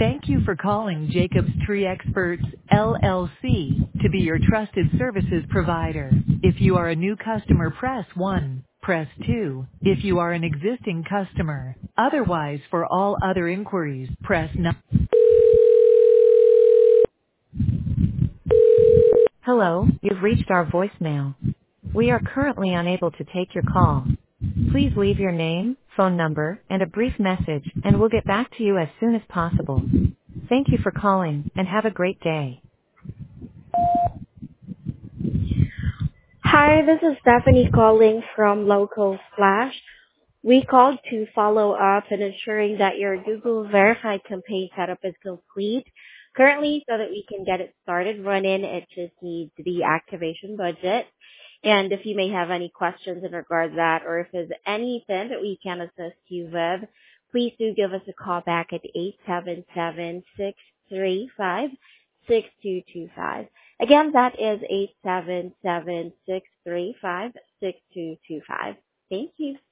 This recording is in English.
Thank you for calling Jacobs Tree Experts LLC to be your trusted services provider. If you are a new customer, press 1. Press 2 if you are an existing customer. Otherwise, for all other inquiries, press 9. Hello, you've reached our voicemail. We are currently unable to take your call. Please leave your name, phone number, and a brief message, and we'll get back to you as soon as possible. Thank you for calling, and have a great day. Hi, this is Stephanie calling from Local Flash. We called to follow up and ensuring that your Google Verified campaign setup is complete. Currently, so that we can get it started running, it just needs the activation budget. And if you may have any questions in regards to that, or if there's anything that we can assist you with, please do give us a call back at 877-635-6225. Again, that is 877-635-6225. Thank you.